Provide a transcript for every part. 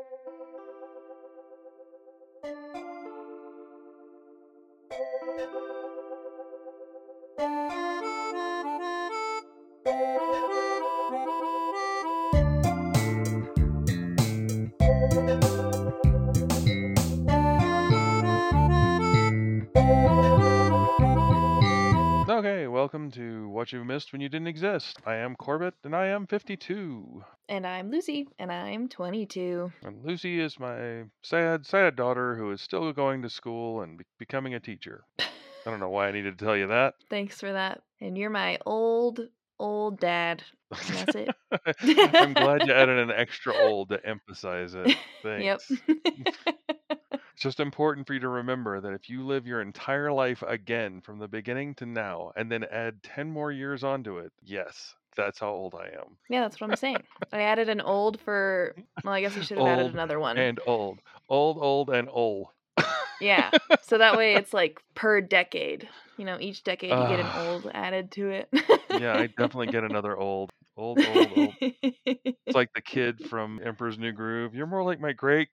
Okay, welcome to What You Missed When You Didn't Exist. I am Corbett, and I am 52. And I'm Lucy, and I'm 22. And Lucy is my sad daughter who is still going to school and becoming a teacher. I don't know why I needed to tell you that. Thanks for that. And you're my old dad. And that's it. I'm glad you added an extra old to emphasize it. Yep. Thanks. It's just important for you to remember that if you live your entire life again from the beginning to now and then add 10 more years onto it, yes, that's how old I am. Yeah, that's what I'm saying. I added an old for, well, I guess I should have added Old another one. and old. Old and old. Yeah. So that way it's like per decade. Each decade you get an Uh, old added to it. yeah, I definitely get another old. Old. It's like the kid from Emperor's New Groove. You're more like my great.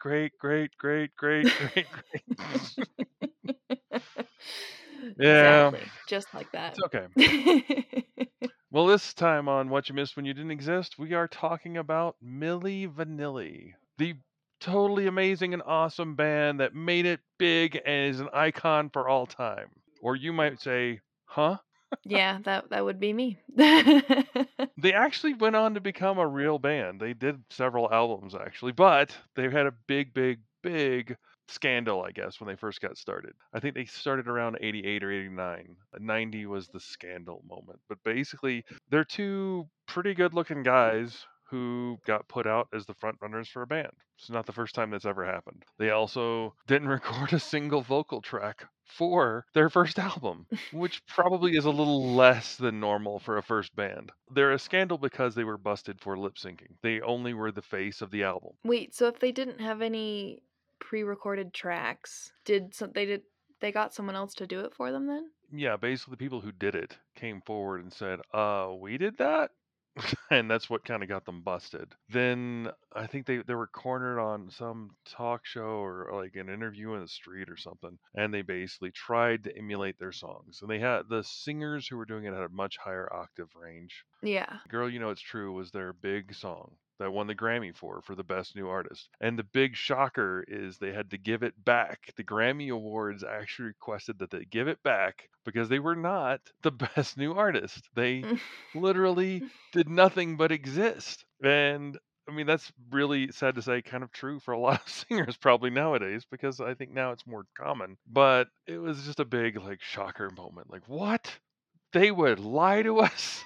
Yeah, Exactly. Just like that. it's okay. Well, this time on What You Missed When You Didn't Exist, we are talking about Milli Vanilli, the totally amazing and awesome band that made it big and is an icon for all time. Or you might say, huh? Yeah, that would be me. They actually went on to become a real band. They did several albums actually, but they had a big scandal, I guess, when they first got started. I think they started around 88 or 89. 90 was the scandal moment. But basically, they're two pretty good-looking guys who got put out as the front runners for a band. It's not the first time that's ever happened. They also didn't record a single vocal track for their first album, which probably is a little less than normal for a first band. They're a scandal because they were busted for lip syncing. They only were the face of the album. Wait, so if they didn't have any pre-recorded tracks, they got someone else to do it for them then? Yeah, basically the people who did it came forward and said, we did that? And that's what kind of got them busted. Then I think they were cornered on some talk show or like an interview in the street or something, and they basically tried to emulate their songs. And they had the singers who were doing it had a much higher octave range. Yeah. Girl, You Know It's True was their big song that won the Grammy for the best new artist. And the big shocker is they had to give it back. The Grammy Awards actually requested that they give it back because they were not the best new artist. They literally did nothing but exist. And I mean, that's really sad to say, kind of true for a lot of singers probably nowadays because I think now it's more common. But it was just a big, like, shocker moment. Like, what? They would lie to us?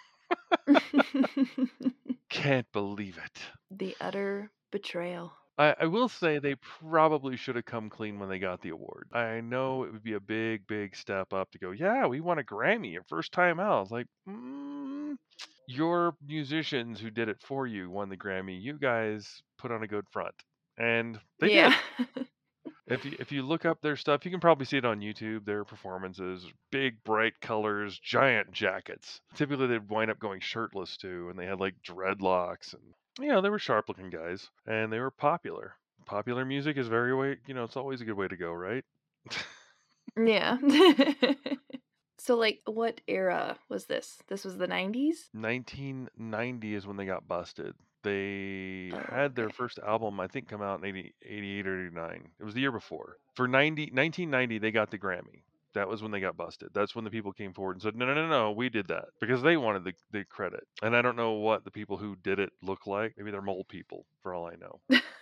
Can't believe it. The utter betrayal. I will say they probably should have come clean when they got the award. I know it would be a big step up to go, yeah, we won a Grammy your first time out. It's like, your musicians who did it for you won the Grammy. You guys put on a good front. And they did. Yeah. If you look up their stuff, you can probably see it on YouTube. Their performances, big bright colors, giant jackets. Typically, they'd wind up going shirtless too, and they had like dreadlocks, and they were sharp-looking guys, and they were popular. Popular music is it's always a good way to go, right? Yeah. So like what era was this? This was the 90s? 1990 is when they got busted. They Oh, had their okay. first album, I think, come out in 88 or 89. It was the year before. For 1990, they got the Grammy. That was when they got busted. That's when the people came forward and said, no, we did that. Because they wanted the credit. And I don't know what the people who did it look like. Maybe they're mole people, for all I know.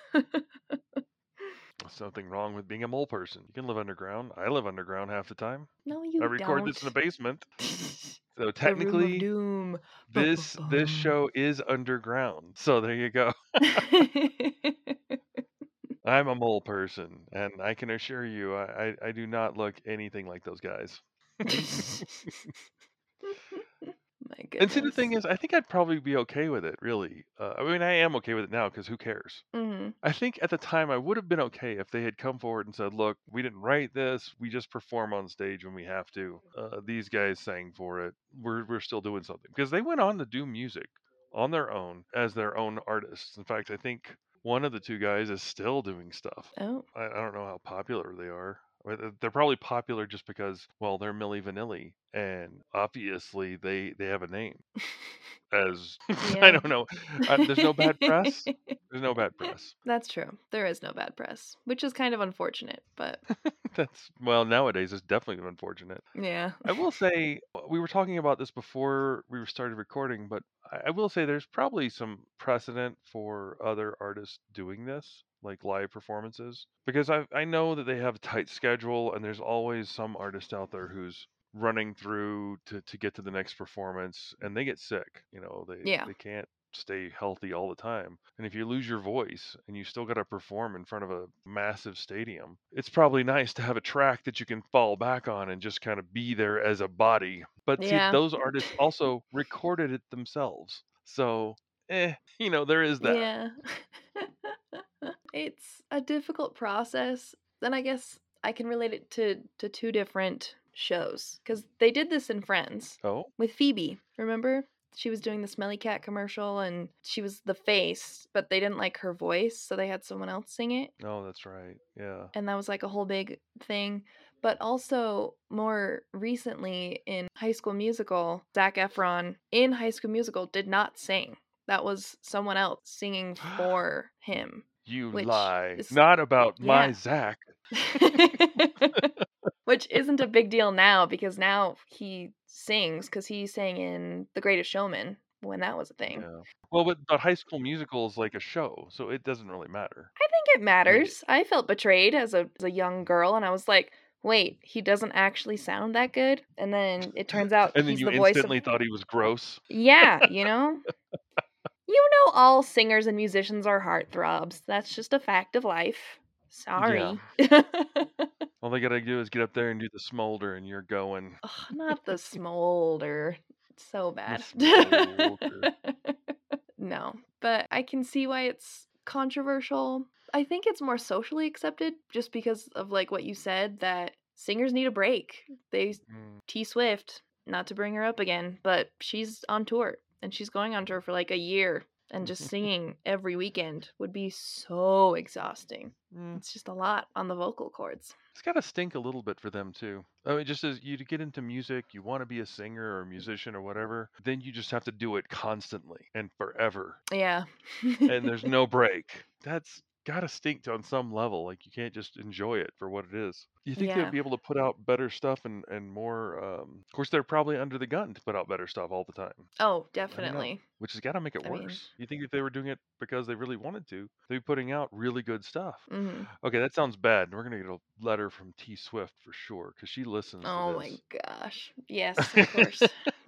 There's nothing wrong with being a mole person. You can live underground. I live underground half the time. No, I you record this in the don't. basement. So The room of technically, doom. Bum, bum, this bum. show is underground. So there you go. I'm a mole person, and I can assure you, I do not look anything like those guys. My And see, the thing goodness. is, I think I'd probably be okay with it, really. I mean, I am okay with it now because who cares? Hmm. I think at the time I would have been okay if they had come forward and said, look, we didn't write this. We just perform on stage when we have to. These guys sang for it. We're still doing something. Because they went on to do music on their own as their own artists. In fact, I think one of the two guys is still doing stuff. Oh. I don't know how popular they are. They're probably popular just because, well, they're Milli Vanilli, and obviously they have a name. As I Yeah. don't know, there's no bad press. There's no bad press. That's true. There is no bad press, which is kind of unfortunate, but That's well, nowadays it's definitely unfortunate. yeah. I will say we were talking about this before we started recording, but I will say there's probably some precedent for other artists doing this, like live performances, because I know that they have a tight schedule, and there's always some artist out there who's running through to get to the next performance, and they get sick. You know, Yeah. they can't stay healthy all the time. And if you lose your voice and you still got to perform in front of a massive stadium, it's probably nice to have a track that you can fall back on and just kind of be there as a body. But see, Yeah. those artists also recorded it themselves. So, there is that. Yeah. It's a difficult process. Then I guess I can relate it to two different shows cuz they did this in Friends Oh, with Phoebe. Remember? She was doing the Smelly Cat commercial and she was the face, but they didn't like her voice, so they had someone else sing it. no, that's right. Yeah. And that was like a whole big thing. But also, more recently in High School Musical, Zac Efron in High School Musical did not sing. That was someone else singing for him, You which lie. is, Not about my yeah. Zach. Which isn't a big deal now because now he sings because he sang in The Greatest Showman when that was a thing. Yeah. Well, but High School Musical is like a show, so it doesn't really matter. I think it I mean, matters. I felt betrayed as a young girl, and I was like, "Wait, he doesn't actually sound that good." And then it turns out and then he's you the voice of instantly thought he was gross. yeah, you know. You know, all singers and musicians are heartthrobs. That's just a fact of life. Yeah. Sorry. All they gotta do is get up there and do the smolder, and you're going. Ugh, not the smolder. It's so The bad. smolder. No, but I can see why it's controversial. I think it's more socially accepted just because of like what you said that singers need a break. They Mm. T Swift, not to bring her up again, but she's on tour and she's going on tour for like a year and just singing every weekend would be so exhausting. Mm. It's just a lot on the vocal cords. It's gotta stink a little bit for them too. I mean, just as you to get into music, you want to be a singer or a musician or whatever, then you just have to do it constantly and forever, Yeah. and there's no break. That's gotta stink on some level. Like you can't just enjoy it for what it is. You think they would Yeah. be able to put out better stuff and more? Of course, they're probably under the gun to put out better stuff all the time. Oh, I don't know, definitely. which has got to make it I mean, worse. You think if they were doing it because they really wanted to, they'd be putting out really good stuff. mhm. Okay, that sounds bad. We're gonna get a letter from T Swift for sure because she listens to Oh my this. gosh. Yes, of course.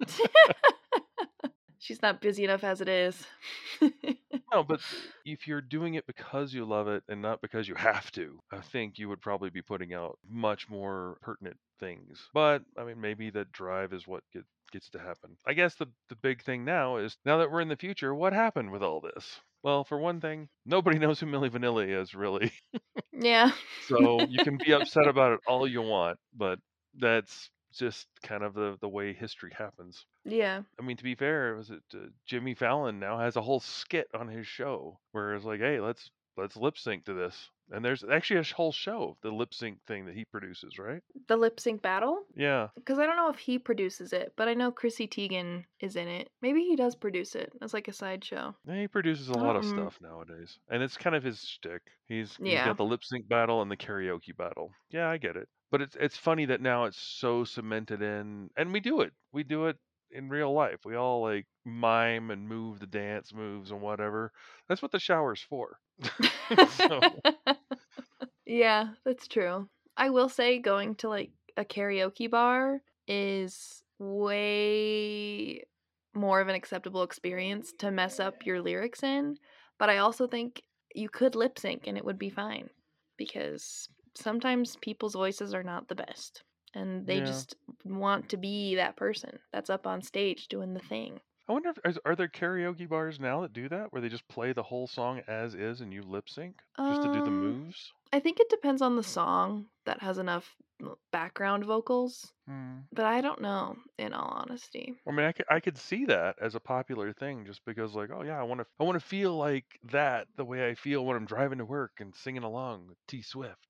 She's not busy enough as it is. No, but if you're doing it because you love it and not because you have to, I think you would probably be putting out much more pertinent things. But I mean, maybe that drive is what gets to happen. I guess the big thing now is now that we're in the future, what happened with all this? Well, for one thing, nobody knows who Milli Vanilli is really. Yeah. So you can be upset about it all you want, but that's just kind of the way history happens. Yeah. I mean, to be fair, was it Jimmy Fallon now has a whole skit on his show where it's like, hey, let's lip sync to this, and there's actually a whole show, the lip sync thing that he produces, right? The lip sync battle? Yeah, Because I don't know if he produces it, but I know Chrissy Teigen is in it. Maybe he does produce it as like a sideshow. yeah, he produces a I lot don't of stuff nowadays, and it's kind of his shtick. He's Yeah. got the lip sync battle and the karaoke battle. Yeah, I get it, but it's funny that now it's so cemented in, and we do it in real life. We all like mime and move the dance moves and whatever. That's what the shower's for. So Yeah, that's true. I will say going to like a karaoke bar is way more of an acceptable experience to mess up your lyrics in, but I also think you could lip sync and it would be fine because sometimes people's voices are not the best and they yeah. just want to be that person that's up on stage doing the thing. I wonder if are there karaoke bars now that do that, where they just play the whole song as is and you lip sync just to do the Um, moves? I think it depends on the song that has enough background vocals, Hmm. but I don't know, in all honesty. I mean, I could see that as a popular thing, just because, like, oh yeah, I want to feel like that the way I feel when I'm driving to work and singing along with T Swift.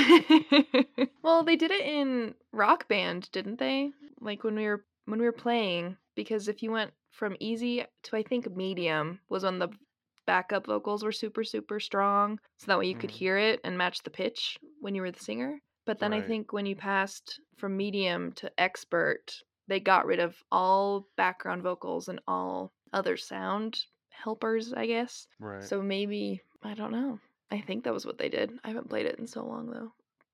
Well, they did it in Rock Band, didn't they? Like when we were playing, because if you went from easy to I think medium was when the backup vocals were super super strong, so that way you could Mm, hear it and match the pitch when you were the singer. But then I right, think when you passed from medium to expert, they got rid of all background vocals and all other sound helpers, I guess. right. So maybe, I don't know. I think that was what they did. I haven't played it in so long though.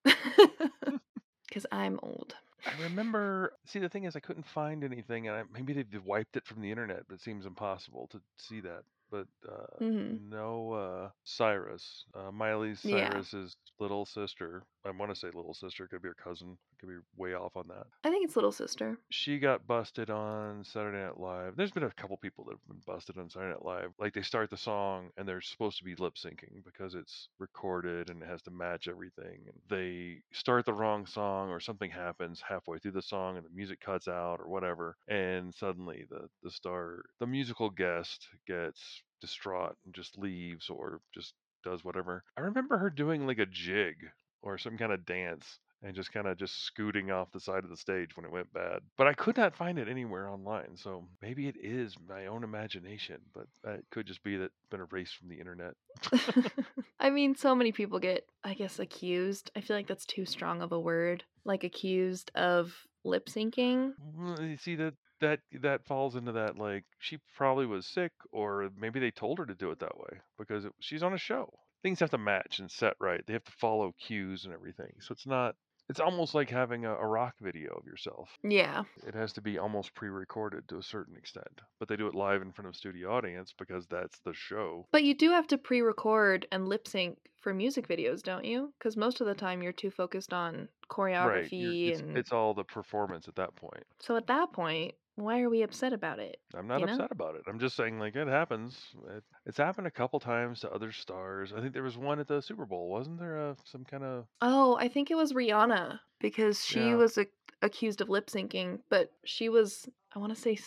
Because I'm old. I remember. See, the thing is, I couldn't find anything, and maybe they've wiped it from the internet, but it seems impossible to see that. But Hmm. no, Cyrus, Miley Yeah. Cyrus's little sister. I want to say little sister. Could be her cousin. Could be way off on that. I think it's Little Sister. She got busted on Saturday Night Live. There's been a couple people that have been busted on Saturday Night Live. Like, they start the song and they're supposed to be lip syncing because it's recorded and it has to match everything. And they start the wrong song, or something happens halfway through the song and the music cuts out or whatever. And suddenly the musical guest gets distraught and just leaves, or just does whatever. I remember her doing like a jig or some kind of dance and just kind of just scooting off the side of the stage when it went bad. But I could not find it anywhere online, so maybe it is my own imagination, but it could just be that it's been erased from the internet. I mean, so many people get, I guess, accused. I feel like that's too strong of a word. Like accused of lip syncing. You see that falls into that, like, she probably was sick, or maybe they told her to do it that way because she's on a show. Things have to match and set right. They have to follow cues and everything. So it's almost like having a rock video of yourself. Yeah. It has to be almost pre-recorded to a certain extent, but they do it live in front of a studio audience because that's the show. But you do have to pre record and lip sync for music videos, don't you? Because most of the time you're too focused on Right. choreography. And It's all the performance at that point. so at that point, why are we upset about it? I'm not You know? upset about it. I'm just saying, like, it happens. It's happened a couple times to other stars. I think there was one at the Super Bowl, wasn't there? Some kind of, Oh, I think it was Rihanna because she yeah. was accused of lip syncing, but she was, I want to say,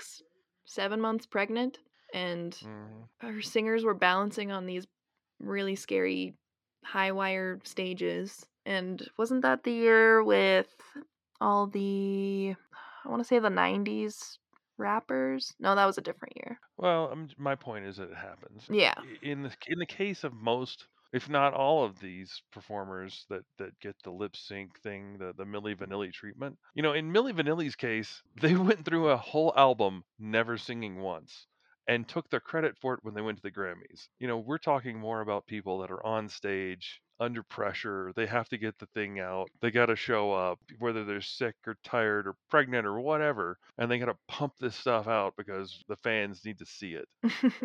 7 months pregnant, and Hmm. her singers were balancing on these really scary high wire stages. And wasn't that the year with all the, I want to say, the 90s rappers? No, that was a different year. Well, my point is that it happens. Yeah. In the case of most, if not all of these performers that get the lip sync thing, the Milli Vanilli treatment. In Milli Vanilli's case, they went through a whole album never singing once and took the credit for it when they went to the Grammys. We're talking more about people that are on stage under pressure. They have to get the thing out. They got to show up, whether they're sick or tired or pregnant or whatever, and they got to pump this stuff out because the fans need to see it.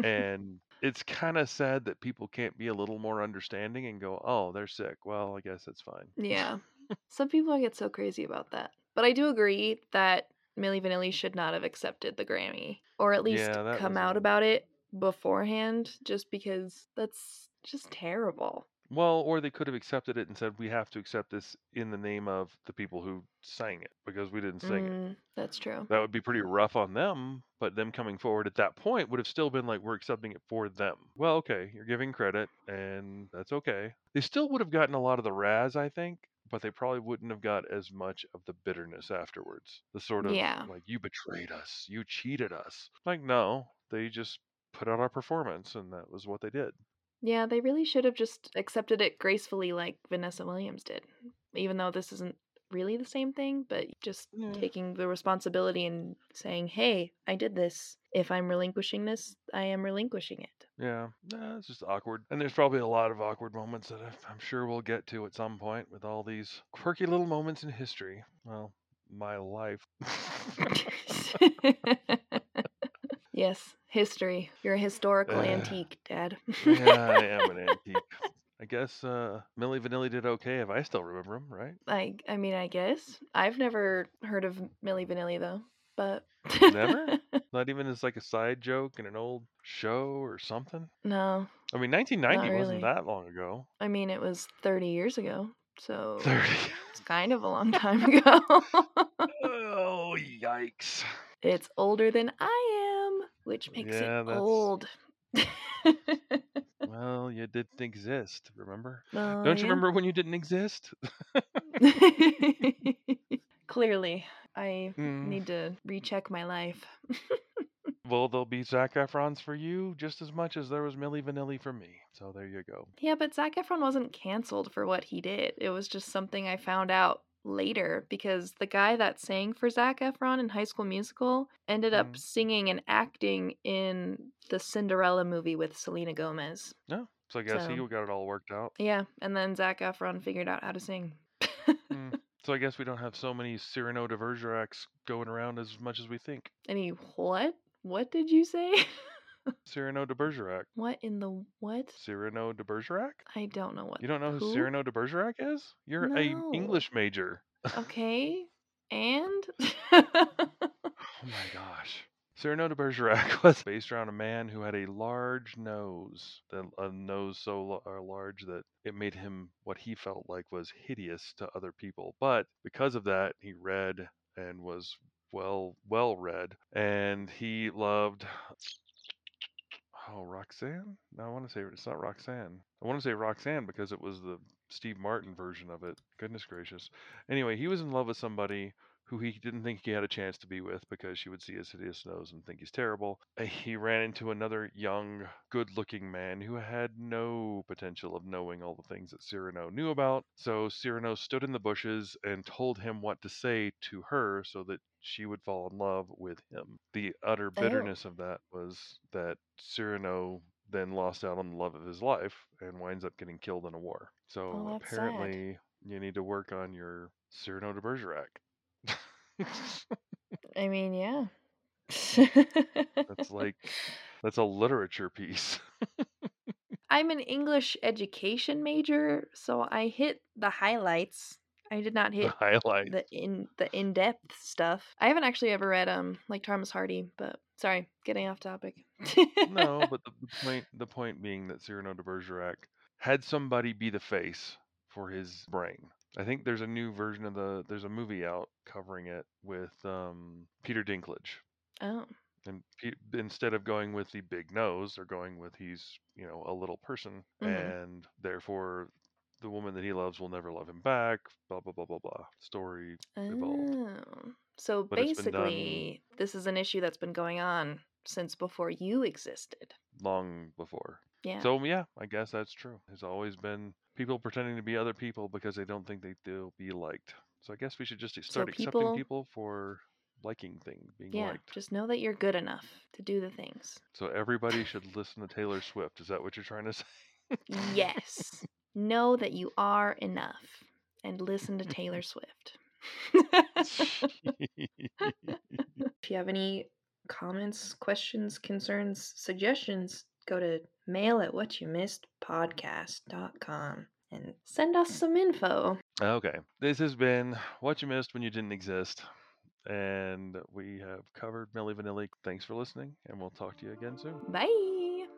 And it's kind of sad that people can't be a little more understanding and go, "Oh, they're sick. Well, I guess that's fine." Yeah. Some people get so crazy about that. But I do agree that Milli Vanilli should not have accepted the Grammy, or at least Yeah, that come was out about it beforehand, just because that's just terrible. well, or they could have accepted it and said, "We have to accept this in the name of the people who sang it because we didn't sing it." That's true. That would be pretty rough on them, but them coming forward at that point would have still been like, "We're accepting it for them." Well, okay, you're giving credit, and that's okay. They still would have gotten a lot of the razz, I think, but they probably wouldn't have got as much of the bitterness afterwards. The sort of Yeah. like, "You betrayed us, you cheated us." Like, no, they just put out our performance, and that was what they did. Yeah, they really should have just accepted it gracefully like Vanessa Williams did. Even though this isn't really the same thing, but just Yeah. taking the responsibility and saying, "Hey, I did this. If I'm relinquishing this, I am relinquishing it." Yeah, nah, it's just awkward. And there's probably a lot of awkward moments that I'm sure we'll get to at some point with all these quirky little moments in history. Well, my life. Yes, history. You're a historical uh, antique, Dad. yeah, I am an antique. I guess Millie Vanilli did okay if I still remember him, right? I mean, I guess I've never heard of Milli Vanilli though. but Never? Not even as like a side joke in an old show or something? no, I mean, not 1990 wasn't really. that long ago. I mean, it was 30 years ago, so 30. it's kind of a long time ago. Oh, yikes. It's older than I am, which makes it Yeah, that's. old. Well, you didn't exist, remember? Oh, Don't you yeah. remember when you didn't exist? Clearly, I Mm. need to recheck my life. Well, there'll be Zac Efron's for you just as much as there was Milli Vanilli for me. So there you go. Yeah, but Zac Efron wasn't canceled for what he did. It was just something I found out later because the guy that sang for Zac Efron in High School Musical ended up Mm. singing and acting in the Cinderella movie with Selena Gomez. No, so I guess he So, got it all worked out. yeah, and then Zac Efron figured out how to sing. Mm. So I guess we don't have so many Cyrano de Bergeracs going around as much as we think. Any what? What did you say? Cyrano de Bergerac. What in the what? Cyrano de Bergerac? I don't know what. You don't know who Who? Cyrano de Bergerac is? You're a No. English major. Okay. And? Oh my gosh. Cyrano de Bergerac was based around a man who had a large nose, a nose so large that it made him what he felt like was hideous to other people. But because of that, he read and was well read, and he loved. Oh, Roxanne? No, I want to say it's not Roxanne. I want to say Roxanne because it was the Steve Martin version of it. Goodness gracious. Anyway, he was in love with somebody who he didn't think he had a chance to be with because she would see his hideous nose and think he's terrible. He ran into another young, good looking man who had no potential of knowing all the things that Cyrano knew about. So Cyrano stood in the bushes and told him what to say to her so that she would fall in love with him. The utter Oh. bitterness of that was that Cyrano then lost out on the love of his life and winds up getting killed in a war. Oh, So that's sad. apparently, you need to work on your Cyrano de Bergerac. I mean, yeah. That's like that's a literature piece. I'm an English education major, so I hit the highlights. I did not The hit highlight. the in-depth stuff. I haven't actually ever read like Thomas Hardy, but sorry, getting off topic. No, but the point being that Cyrano de Bergerac had somebody be the face for his brain. I think there's a new version of there's a movie out covering it with Peter Dinklage. Oh. And instead of going with the big nose, they're going with he's, a little person, Mm-hmm. and therefore the woman that he loves will never love him back, blah, blah, blah, blah, blah. Story evolved. Oh. So But it's been done basically, this is an issue that's been going on since before you existed. long before. Yeah. So, yeah, I guess that's true. There's always been people pretending to be other people because they don't think they'll be liked. So I guess we should just So start accepting people, people for liking things, being yeah, liked. just know that you're good enough to do the things. So everybody should listen to Taylor Swift. Is that what you're trying to say? Yes. Know that you are enough and listen to Taylor Swift. If you have any comments, questions, concerns, suggestions, go to mail@whatyoummissedpodcast.com and send us some info. Okay. This has been What You Missed When You Didn't Exist. And we have covered Milli Vanilli. Thanks for listening, and we'll talk to you again soon. Bye.